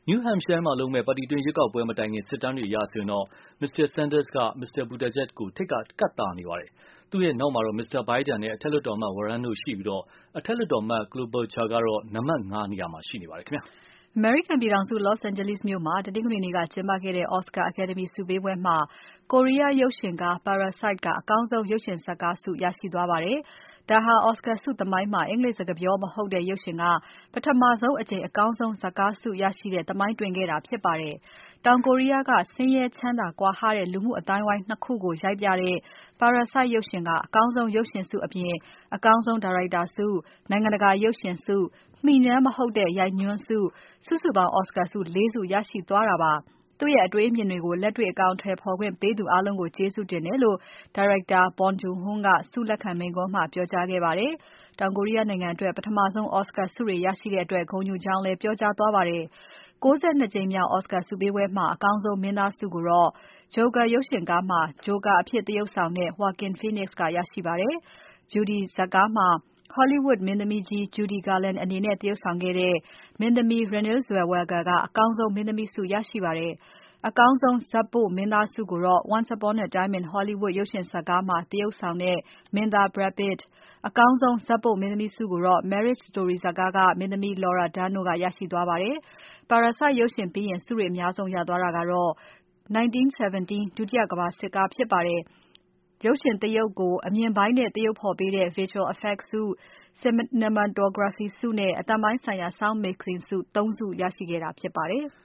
New Hampshire မှာလုပ်မယ့်ပါတီတွင်းရွေးကောက်ပွဲမတိုင်ခင်စစ်တမ်းတွေအရဆိုရင်တော့ Mr. Sanders က Mr. Buttigieg ကိုထိပ်ကကပ်သာနေပါတယ်။ သူ့ရဲ့နောက်မှာတော့ Mr. Biden နဲ့အထက်လွှတ်တော်အမတ် Warren တို့ရှိပြီး အထက်လွှတ်တော်အမတ် Klobuchar ကတော့ နံပါတ် 5 နေရာမှာရှိနေပါတယ်ခင်ဗျာ။အမေရိကန်ပြည်ထောင်စု Los Angeles မြို့မှာ တနင်္ဂနွေနေ့ကကျင်းပခဲ့တဲ့ Oscar Academy ဆုပေးပွဲမှာ ကိုရီးယားရုပ်ရှင်ကား Parasite က အကောင်းဆုံးရုပ်ရှင်ဇာတ်ကားဆုရရှိသွားပါတယ်။ ဒါဟာ Oscar ဆုသမိုင်းမှာ အင်္ဂလိပ်စကားပြောမဟုတ်တဲ့ရုပ်ရှင်က ပထမဆုံးအကြိမ် အကောင်းဆုံးဇာတ်ကားဆုရရှိတဲ့သမိုင်းတွင်ခဲ့တာဖြစ်ပါတယ်။ တောင်ကိုရီးယားက ဆင်းရဲချမ်းသာကွာဟတဲ့ လူမှုအသိုင်းအဝိုင်း ၂ ခုကိုရိုက်ပြတဲ့ Parasite ရုပ်ရှင်က အကောင်းဆုံးရုပ်ရှင်ဆုအပြင် အကောင်းဆုံးဒါရိုက်တာဆု၊ နိုင်ငံတကာရုပ်ရှင်ဆု၊ မှီညမ်းမဟုတ်တဲ့ရိုက်ညွှန်းဆု စုစုပေါင်း Oscar ဆု ၄ ဆုရရှိသွားတာပါ။ သူ့ရဲ့အတွေးအမြင်တွေကို လက်တွေ့အကောင်အထည်ဖော်ခွင့်ပေးသူအားလုံးကို ကျေးဇူးတင်တယ်လို့ ဒါရိုက်တာ Bong Joon-ho ကဆုလက်ခံမိန့်ခွန်းမှာပြောကြားခဲ့ပါတယ်။ တောင်ကိုရီးယားနိုင်ငံအတွက် ပထမဆုံး Oscar ဆုတွေရရှိတဲ့အတွက် ဂုဏ်ယူကြောင်းလည်းပြောကြားသွားပါတယ်။ ၉၂ ကြိမ်မြောက် Oscar ဆုပေးပွဲမှာ အကောင်းဆုံးမင်းသားဆုကိုတော့ Joker ရုပ်ရှင်ကားမှာ Joker အဖြစ်သရုပ်ဆောင်တဲ့ Joaquin Phoenix ကရရှိပါတယ်။ Judy ဇာတ်ကားမှာ Hollywood မင်းသမီးကြီး Judy Garland အနေနဲ့သရုပ်ဆောင်ခဲ့တဲ့ မင်းသမီး Renée Zellweger က အကောင်းဆုံးမင်းသမီးဆုရရှိပါတယ်။ အကောင်းဆုံးဇာတ်ပို့မင်းသားဆုကိုတော့ Once Upon a Time in Hollywood ရုပ်ရှင်ဇာတ်ကားမှာ သရုပ်ဆောင်တဲ့ မင်းသား Brad Pitt၊ အကောင်းဆုံးဇာတ်ပို့မင်းသမီးဆုကိုတော့ Marriage Story ဇာတ်ကားက မင်းသမီး Laura Dern တို့ကရရှိသွားပါတယ်။ Parasite ရုပ်ရှင်ပြီးရင် ဆုတွေအများဆုံးရသွားတာကတော့ 1917 ဒုတိယကမ္ဘာစစ်ကားဖြစ်ပါတယ်။ ရုပ်ရှင်သရုပ်ကို အမြင်ပိုင်းနဲ့သရုပ်ဖော်ပေးတဲ့ Visual Effects ဆု၊ Cinematography ဆုနဲ့ အသံပိုင်းဆိုင်ရာ Sound Mixing ဆု ၃ ဆုရရှိခဲ့တာဖြစ်ပါတယ်။